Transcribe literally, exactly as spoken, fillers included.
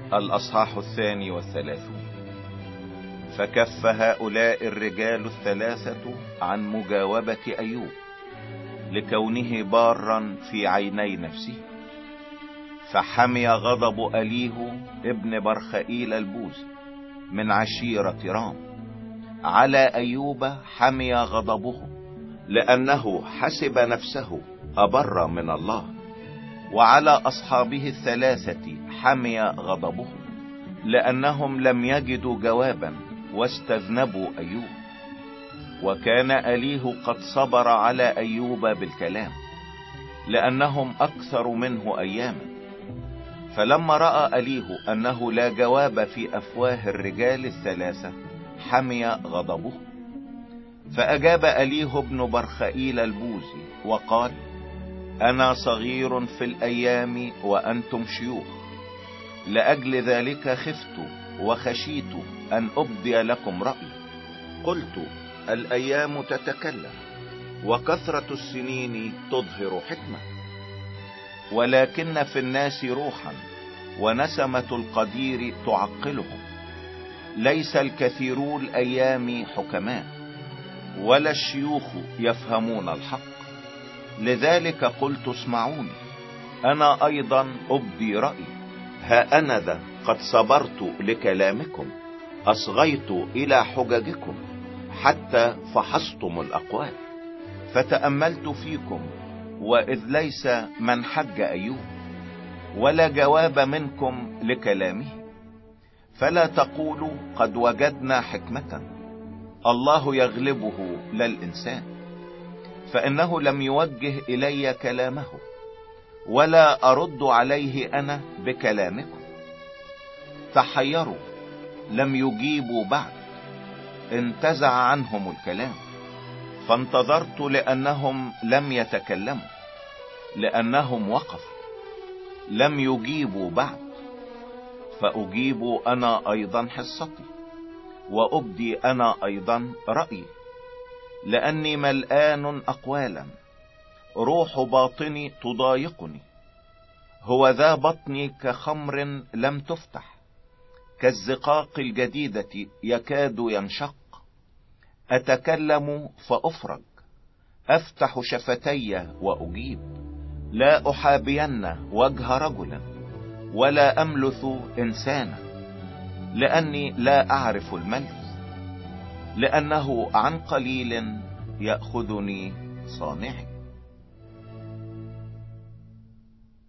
الأصحاح الثاني والثلاثون. فكف هؤلاء الرجال الثلاثة عن مجاوبة أيوب لكونه بارا في عيني نفسه، فحمي غضب أليه ابن برخائيل البوزي من عشيرة رام على أيوب، حمي غضبه لأنه حسب نفسه أبر من الله، وعلى أصحابه الثلاثة حمي غضبه لأنهم لم يجدوا جوابا واستذنبوا أيوب. وكان أليه قد صبر على أيوب بالكلام لأنهم أكثر منه أياما. فلما رأى أليه أنه لا جواب في أفواه الرجال الثلاثة حمي غضبه. فأجاب أليه ابن برخائيل البوزي وقال: أنا صغير في الأيام وأنتم شيوخ، لأجل ذلك خفت وخشيت أن أبدي لكم رأيي. قلت: الأيام تتكلم وكثرة السنين تظهر حكمة، ولكن في الناس روحا ونسمة القدير تعقلهم. ليس الكثيرو الأيام حكماء، ولا الشيوخ يفهمون الحق. لذلك قلت: اسمعوني، أنا أيضا أبدي رأيي. ها أنا ذا قد صبرت لكلامكم، أصغيت إلى حججكم حتى فحصتم الأقوال. فتأملت فيكم وإذ ليس من حج أيوب، ولا جواب منكم لكلامه. فلا تقولوا قد وجدنا حكمة، الله يغلبه لا الإنسان، فإنه لم يوجه إلي كلامه، ولا أرد عليه أنا بكلامكم. تحيروا لم يجيبوا بعد، انتزع عنهم الكلام. فانتظرت لأنهم لم يتكلموا، لأنهم وقفوا لم يجيبوا بعد. فأجيب أنا أيضا حصتي، وأبدي أنا أيضا رأيي، لأني ملآن أقوالا، روح باطني تضايقني. هو ذا بطني كخمر لم تفتح، كالزقاق الجديدة يكاد ينشق. أتكلم فأفرج، أفتح شفتي وأجيب. لا أحابين وجه رجل، ولا أملث إنسانا، لأني لا أعرف الملث، لأنه عن قليل يأخذني صانعي.